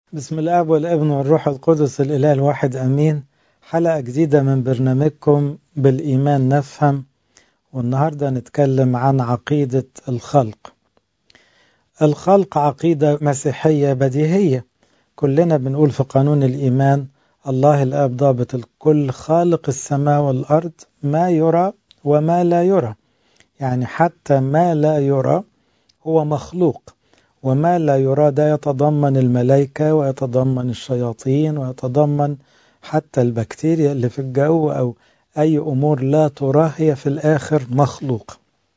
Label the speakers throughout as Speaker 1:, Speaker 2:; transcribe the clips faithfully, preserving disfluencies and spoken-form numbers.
Speaker 1: بسم الآب والابن والروح القدس الإله الواحد أمين. حلقة جديدة من برنامجكم بالإيمان نفهم، والنهاردة نتكلم عن عقيدة الخلق. الخلق عقيدة مسيحية بديهية، كلنا بنقول في قانون الإيمان الله الآب ضابط الكل خالق السماء والأرض، ما يرى وما لا يرى، يعني حتى ما لا يرى هو مخلوق، وما لا يرى ده يتضمن الملائكة ويتضمن الشياطين ويتضمن حتى البكتيريا اللي في الجو أو أي أمور لا ترى هي في الآخر مخلوق.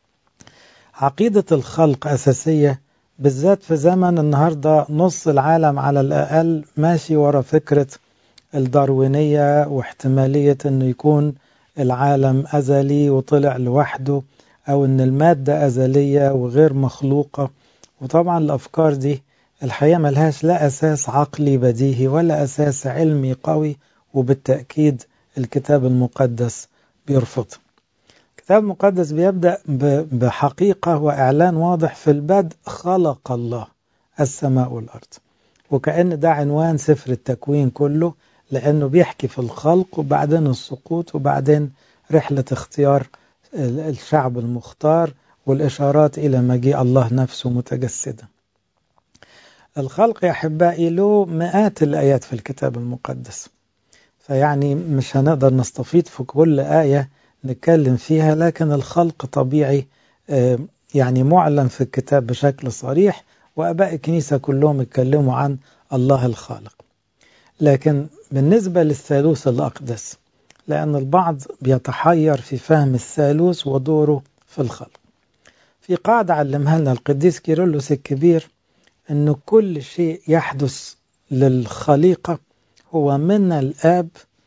Speaker 1: عقيدة الخلق أساسية، بالذات في زمن النهاردة نص العالم على الأقل ماشي ورا فكرة الداروينية واحتمالية أنه يكون العالم أزلي وطلع لوحده، أو أن المادة أزلية وغير مخلوقة. وطبعا الأفكار دي الحقيقة ملهاش لا أساس عقلي بديهي ولا أساس علمي قوي، وبالتأكيد الكتاب المقدس بيرفض. الكتاب المقدس بيبدأ بحقيقة وإعلان واضح: في البدء خلق الله السماء والأرض، وكأن ده عنوان سفر التكوين كله، لأنه بيحكي في الخلق وبعدين السقوط وبعدين رحلة اختيار الشعب المختار والإشارات إلى مجيء الله نفسه متجسدا. الخلق يا أحبائي له مئات الآيات في الكتاب المقدس، فيعني مش هنقدر نستفيد في كل آية نتكلم فيها، لكن الخلق طبيعي يعني معلن في الكتاب بشكل صريح، وأباء الكنيسة كلهم اتكلموا عن الله الخالق. لكن بالنسبة للثالوث الأقدس، لأن البعض بيتحير في فهم الثالوث ودوره في الخلق، في قاعدة علمها لنا القديس كيرلس الكبير: أن كل شيء يحدث للخليقة هو من الآب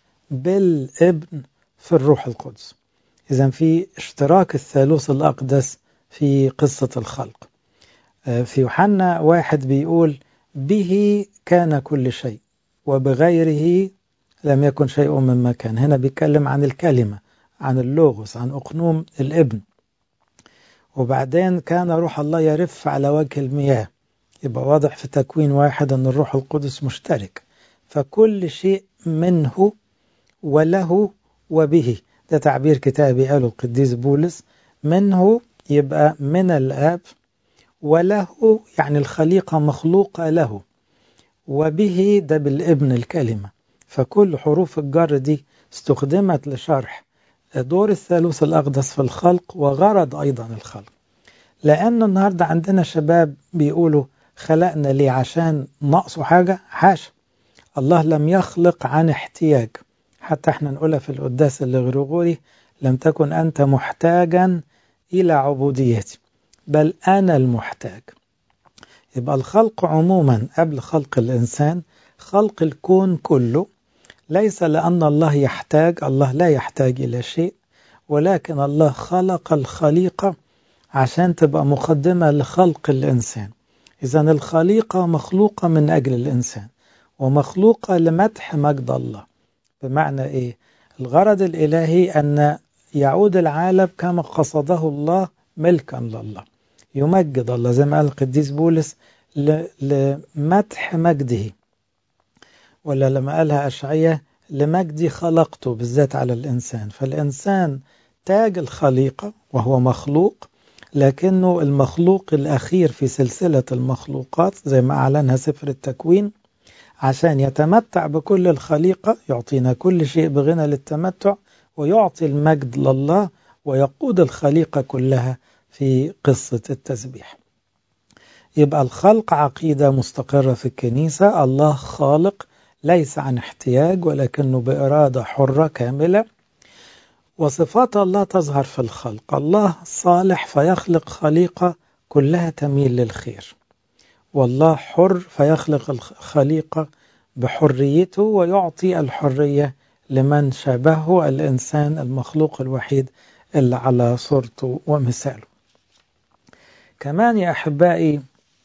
Speaker 1: بالابن في الروح القدس. إذن في اشتراك الثالوث الأقدس في قصة الخلق. في يوحنا واحد بيقول: به كان كل شيء وبغيره لم يكن شيء مما كان. هنا بيتكلم عن الكلمة، عن اللوغوس، عن أقنوم الابن. وبعدين كان روح الله يرف على وجه المياه، يبقى واضح في تكوين واحد أن الروح القدس مشترك. فكل شيء منه وله وبه، ده تعبير كتابي قاله القديس بولس. منه يبقى من الآب، وله يعني الخليقة مخلوقة له، وبه ده بالابن الكلمة. فكل حروف الجر دي استخدمت لشرح دور الثالوث الأقدس في الخلق وغرض أيضا الخلق. لأن النهاردة عندنا شباب بيقولوا خلقنا ليه؟ عشان نقصه حاجة؟ حاشا، الله لم يخلق عن احتياج. حتى احنا نقولها في القداس الغريغوري: لم تكن أنت محتاجا إلى عبوديتي بل أنا المحتاج. يبقى الخلق عموما قبل خلق الإنسان خلق الكون كله، ليس لأن الله يحتاج، الله لا يحتاج إلى شيء، ولكن الله خلق الخليقة عشان تبقى مقدمة لخلق الإنسان. إذن الخليقة مخلوقة من أجل الإنسان، ومخلوقة لمدح مجد الله. بمعنى إيه؟ الغرض الإلهي أن يعود العالم كما قصده الله ملكا لله، يمجد الله زي ما قال القديس بولس لمدح مجده، ولا لما قالها أشعية: لمجدي خلقته، بالذات على الإنسان. فالإنسان تاج الخليقة وهو مخلوق، لكنه المخلوق الأخير في سلسلة المخلوقات زي ما أعلنها سفر التكوين، عشان يتمتع بكل الخليقة، يعطينا كل شيء بغنى للتمتع، ويعطي المجد لله، ويقود الخليقة كلها في قصة التسبيح. يبقى الخلق عقيدة مستقرة في الكنيسة. الله خالق ليس عن احتياج، ولكنه بإرادة حرة كاملة. وصفات الله تظهر في الخلق: الله صالح فيخلق خليقة كلها تميل للخير، والله حر فيخلق الخليقة بحريته ويعطي الحرية لمن شابهه، الإنسان المخلوق الوحيد اللي على صورته ومثاله. كمان يا أحبائي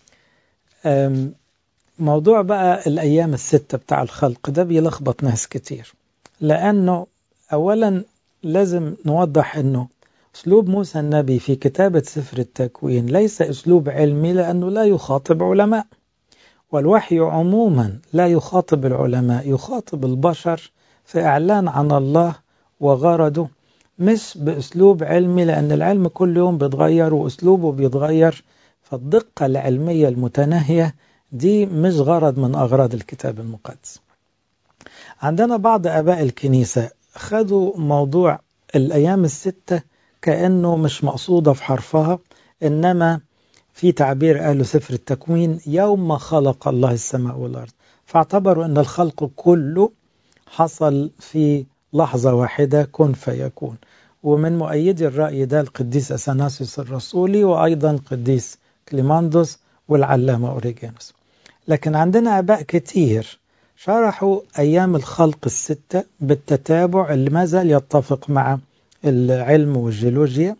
Speaker 1: موضوع بقى الأيام الستة بتاع الخلق ده بيلخبط ناس كتير، لأنه أولا لازم نوضح أنه أسلوب موسى النبي في كتابة سفر التكوين ليس أسلوب علمي، لأنه لا يخاطب علماء، والوحي عموما لا يخاطب العلماء، يخاطب البشر في إعلان عن الله وغرضه، مش بأسلوب علمي، لأن العلم كل يوم بيتغير وأسلوبه بيتغير. فالدقة العلمية المتناهية دي مش غرض من أغراض الكتاب المقدس. عندنا بعض آباء الكنيسة خدوا موضوع الأيام الستة كأنه مش مقصودة في حرفها، إنما في تعبير قاله سفر التكوين يوم ما خلق الله السماء والأرض، فاعتبروا أن الخلق كله حصل في لحظة واحدة، كن فيكون. ومن مؤيدي الرأي ده القديس أثناسيوس الرسولي، وأيضا القديس كليماندوس والعلامة أوريجانوس. لكن عندنا آباء كتير شرحوا أيام الخلق الستة بالتتابع اللي ما زال يتفق مع العلم والجيولوجيا،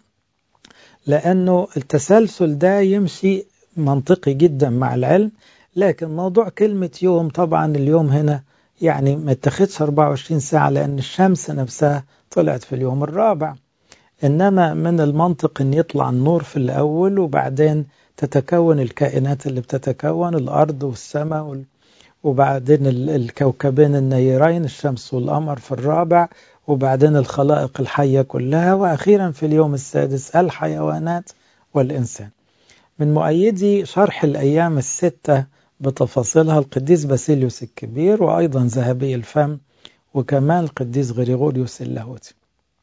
Speaker 1: لأنه التسلسل ده يمشي منطقي جدا مع العلم. لكن موضوع كلمة يوم، طبعا اليوم هنا يعني ما اتخذش أربعة وعشرين ساعة، لأن الشمس نفسها طلعت في اليوم الرابع، إنما من المنطق أن يطلع النور في الأول، وبعدين تتكون الكائنات اللي بتتكون، الأرض والسماء، وبعدين الكوكبين النيرين الشمس والقمر في الرابع، وبعدين الخلائق الحية كلها، وأخيرا في اليوم السادس الحيوانات والإنسان. من مؤيدي شرح الأيام الستة بتفاصيلها القديس باسيليوس الكبير، وأيضا ذهبي الفم، وكمان القديس غريغوريوس اللاهوتي.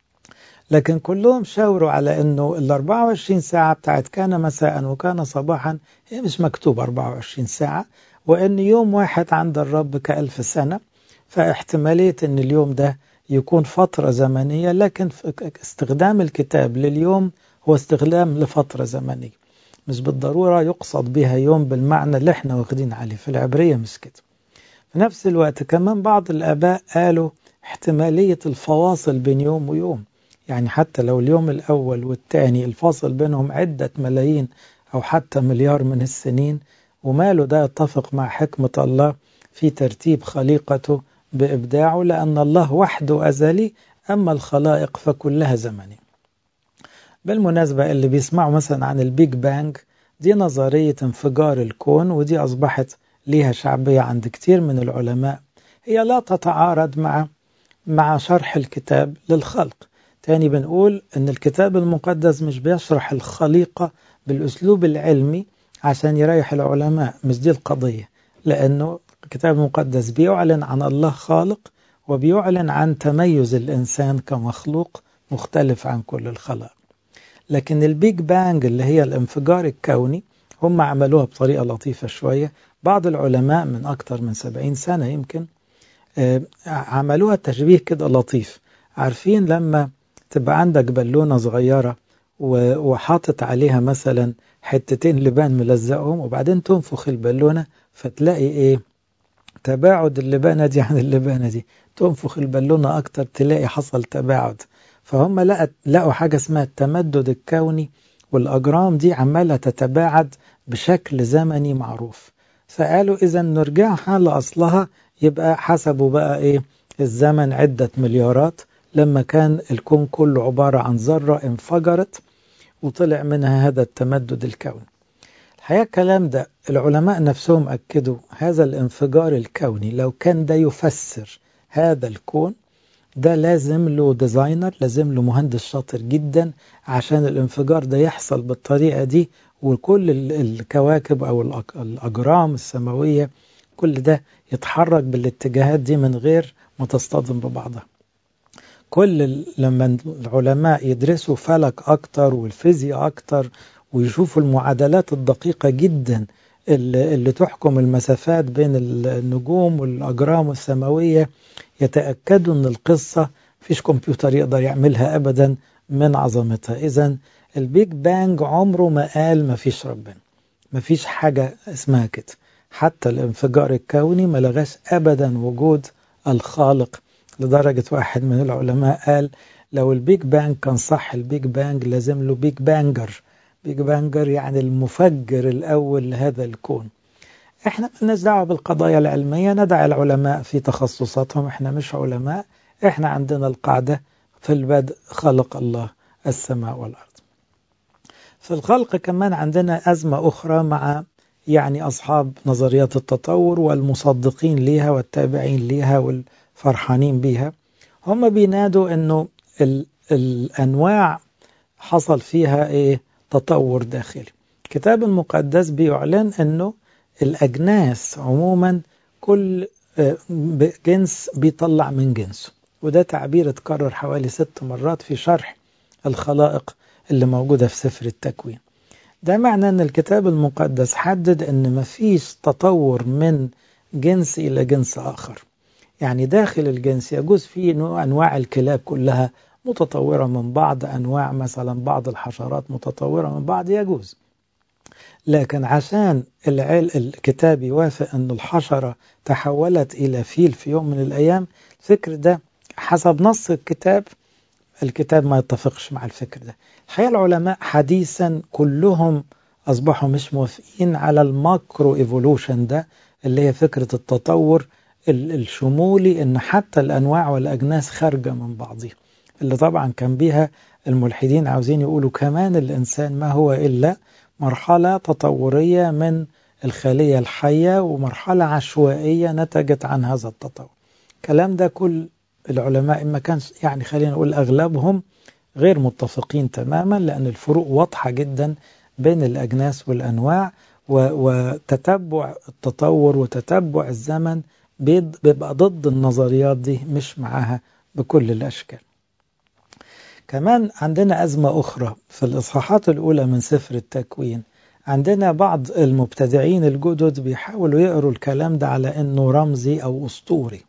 Speaker 1: لكن كلهم شاوروا على أنه ال أربعة وعشرين ساعة بتاعت كان مساء وكان صباحا هي مش مكتوب أربعة وعشرين ساعة، وأن يوم واحد عند الرب كألف سنة. فاحتمالية أن اليوم ده يكون فترة زمنية، لكن استخدام الكتاب لليوم هو استخدام لفترة زمنية، مش بالضرورة يقصد بها يوم بالمعنى اللي احنا واخدين عليه في العبرية، مش كده. في نفس الوقت كمان بعض الآباء قالوا احتمالية الفواصل بين يوم ويوم، يعني حتى لو اليوم الأول والثاني الفاصل بينهم عدة ملايين أو حتى مليار من السنين، وماله ده يتفق مع حكمة الله في ترتيب خليقته بإبداعه، لأن الله وحده أزلي، أما الخلائق فكلها زمني. بالمناسبة اللي بيسمعوا مثلا عن البيج بانج، دي نظرية انفجار الكون، ودي أصبحت ليها شعبية عند كتير من العلماء. هي لا تتعارض مع مع شرح الكتاب للخلق. تاني بنقول أن الكتاب المقدس مش بيشرح الخليقة بالأسلوب العلمي عشان يريح العلماء، مش دي القضية، لأنه الكتاب المقدس بيعلن عن الله خالق، وبيعلن عن تميز الإنسان كمخلوق مختلف عن كل الخلق. لكن البيج بانج اللي هي الانفجار الكوني هم عملوها بطريقة لطيفة شوية. بعض العلماء من أكتر من سبعين سنة يمكن عملوها تشبيه كده لطيف. عارفين لما تبقى عندك بالونة صغيرة وحاطط عليها مثلا حتتين لبان ملزقهم، وبعدين تنفخ البالونة فتلاقي ايه؟ تباعد اللبانة دي عن اللبانة دي، تنفخ البالونة أكتر تلاقي حصل تباعد. فهم لقوا حاجة اسمها التمدد الكوني، والأجرام دي عمالة تتباعد بشكل زمني معروف. فقالوا إذا نرجعها لأصلها، يبقى حسبوا بقى إيه الزمن عدة مليارات، لما كان الكون كله عبارة عن ذرة انفجرت وطلع منها هذا التمدد الكوني. الحقيقة الكلام ده العلماء نفسهم أكدوا هذا الانفجار الكوني لو كان ده يفسر هذا الكون، ده لازم له ديزاينر، لازم له مهندس شاطر جدا عشان الانفجار ده يحصل بالطريقة دي، وكل الكواكب أو الأجرام السماوية كل ده يتحرك بالاتجاهات دي من غير ما تصطدم ببعضها. كل لما العلماء يدرسوا فلك أكتر والفيزياء أكتر ويشوفوا المعادلات الدقيقة جدا اللي, اللي تحكم المسافات بين النجوم والأجرام السماوية، يتأكدوا أن القصة فيش كمبيوتر يقدر يعملها أبدا من عظمتها. إذن البيج بانج عمره ما قال ما فيش ربنا، ما فيش حاجة اسمها كده. حتى الانفجار الكوني ما لغاش أبدا وجود الخالق، لدرجة واحد من العلماء قال لو البيج بانج كان صح، البيج بانج لازم له بيج بانجر. بيج بانجر يعني المفجر الأول لهذا الكون. احنا مالناش دعوة بالقضايا العلمية، ندع العلماء في تخصصاتهم، احنا مش علماء. احنا عندنا القاعدة في البدء خلق الله السماء والأرض. في الخلق كمان عندنا أزمة أخرى مع يعني أصحاب نظريات التطور والمصدقين ليها والتابعين ليها والفرحانين بيها، هم بينادوا أنه ال الأنواع حصل فيها إيه؟ تطور داخلي. الكتاب المقدس بيعلن أنه الأجناس عموما كل جنس بيطلع من جنسه، وده تعبير اتكرر حوالي ست مرات في شرح الخلائق اللي موجودة في سفر التكوين. ده معنى أن الكتاب المقدس حدد أن مفيش تطور من جنس إلى جنس آخر. يعني داخل الجنس يجوز فيه أنواع الكلاب كلها متطورة من بعض، أنواع مثلا بعض الحشرات متطورة من بعض يجوز، لكن عشان العل الكتاب يوافق أن الحشرة تحولت إلى فيل في يوم من الأيام، الفكر ده حسب نص الكتاب الكتاب ما يتفقش مع الفكر ده. الحقيقة العلماء حديثا كلهم أصبحوا مش موافقين على الماكرو ايفولوشن ده، اللي هي فكرة التطور الشمولي، إن حتى الأنواع والأجناس خارجة من بعضها، اللي طبعا كان بيها الملحدين عاوزين يقولوا كمان الإنسان ما هو إلا مرحلة تطورية من الخلية الحية ومرحلة عشوائية نتجت عن هذا التطور. الكلام ده كل العلماء ما كانش يعني خلينا نقول أغلبهم غير متفقين تماما، لأن الفروق واضحة جدا بين الأجناس والأنواع، وتتبع التطور وتتبع الزمن بيبقى ضد النظريات دي، مش معاها بكل الأشكال. كمان عندنا أزمة أخرى في الإصحاحات الأولى من سفر التكوين. عندنا بعض المبتدعين الجدد بيحاولوا يقروا الكلام ده على أنه رمزي أو أسطوري.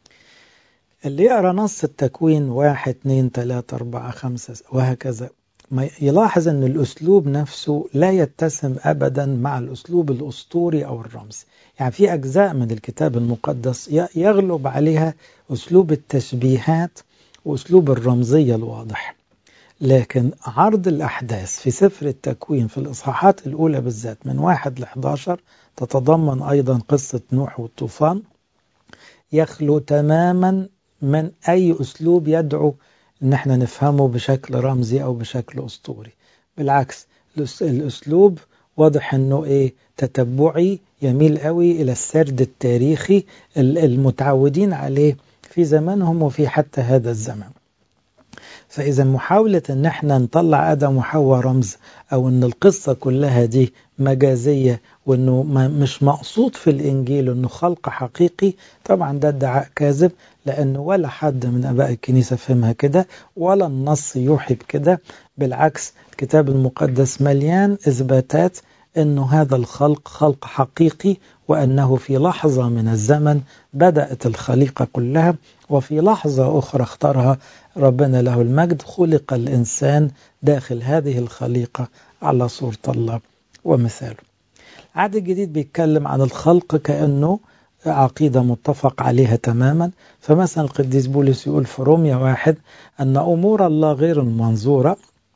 Speaker 1: اللي يقرأ نص التكوين واحد اتنين تلاتة أربعة خمسة وهكذا يلاحظ أن الأسلوب نفسه لا يتسم أبدا مع الأسلوب الأسطوري أو الرمزي. يعني في أجزاء من الكتاب المقدس يغلب عليها أسلوب التشبيهات وأسلوب الرمزية الواضح، لكن عرض الأحداث في سفر التكوين في الإصحاحات الأولى بالذات من واحد لأحد عشر تتضمن أيضا قصة نوح والطوفان، يخلو تماما من أي أسلوب يدعو أن احنا نفهمه بشكل رمزي أو بشكل أسطوري. بالعكس، الأسلوب واضح أنه إيه؟ تتبعي، يميل قوي إلى السرد التاريخي المتعودين عليه في زمانهم وفي حتى هذا الزمن. فإذا محاولة أن احنا نطلع آدم وحواء رمز، أو أن القصة كلها دي مجازية وأنه مش مقصود في الإنجيل أنه خلق حقيقي، طبعا ده ادعاء كاذب، لأنه ولا حد من أباء الكنيسة فهمها كده، ولا النص يوحي بكده. بالعكس، الكتاب المقدس مليان إثباتات أنه هذا الخلق خلق حقيقي، وأنه في لحظة من الزمن بدأت الخليقة كلها، وفي لحظة أخرى اختارها ربنا له المجد خلق الإنسان داخل هذه الخليقة على صورة الله ومثاله. العهد الجديد بيتكلم عن الخلق كأنه عقيدة متفق عليها تماما. فمثلا القديس بولس يقول في رومية واحد أن أمور الله غير المنظورة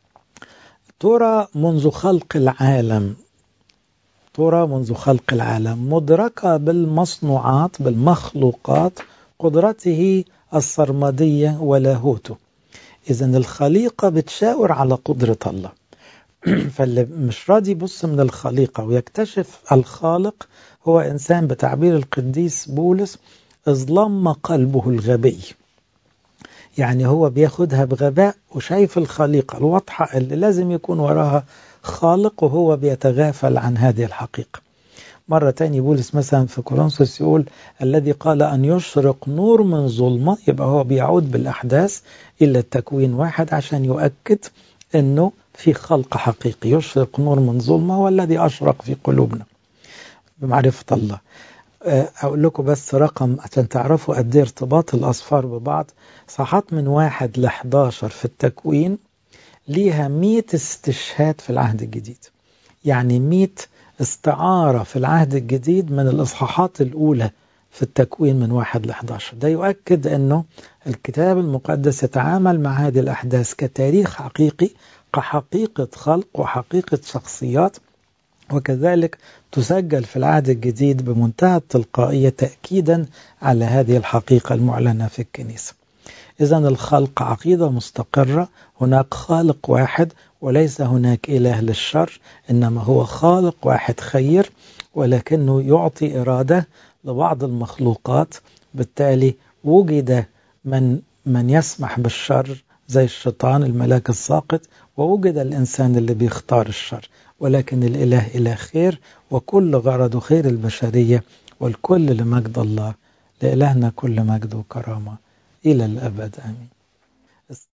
Speaker 1: ترى منذ خلق العالم ترى منذ خلق العالم مدركة بالمصنوعات بالمخلوقات قدرته السرمدية ولاهوته. إذن الخليقة بتشاور على قدرة الله. فاللي مش راضي يبص من الخليقة ويكتشف الخالق هو إنسان بتعبير القديس بولس اظلم قلبه الغبي. يعني هو بياخدها بغباء وشايف الخليقة الواضحة اللي لازم يكون وراها خالق، وهو بيتغافل عن هذه الحقيقة. مرة تاني بولس مثلا في كورنثوس يقول الذي قال أن يشرق نور من ظلمة، يبقى هو بيعود بالأحداث إلى التكوين واحد عشان يؤكد أنه في خلق حقيقي. يشرق نور من ظلمة والذي أشرق في قلوبنا بمعرفة الله. أقول لكم بس رقم عشان تعرفوا قد ايه ارتباط الأصفار ببعض. صحات من واحد لأحد عشر في التكوين ليها مئة استشهاد في العهد الجديد، يعني مئة استعارة في العهد الجديد من الإصحاحات الأولى في التكوين من واحد لأحد عشر. ده يؤكد أنه الكتاب المقدس يتعامل مع هذه الأحداث كتاريخ حقيقي، كحقيقة خلق وحقيقة شخصيات، وكذلك تسجل في العهد الجديد بمنتهى التلقائية تأكيدا على هذه الحقيقة المعلنة في الكنيسة. إذن الخلق عقيدة مستقرة، هناك خالق واحد وليس هناك إله للشر، إنما هو خالق واحد خير، ولكنه يعطي إرادة لبعض المخلوقات. بالتالي وجد من من يسمح بالشر زي الشيطان الملاك الساقط، ووجد الإنسان اللي بيختار الشر، ولكن الإله إله خير، وكل غرضه خير البشرية، والكل لمجد الله. لإلهنا كل مجد وكرامة إلى الأبد آمين.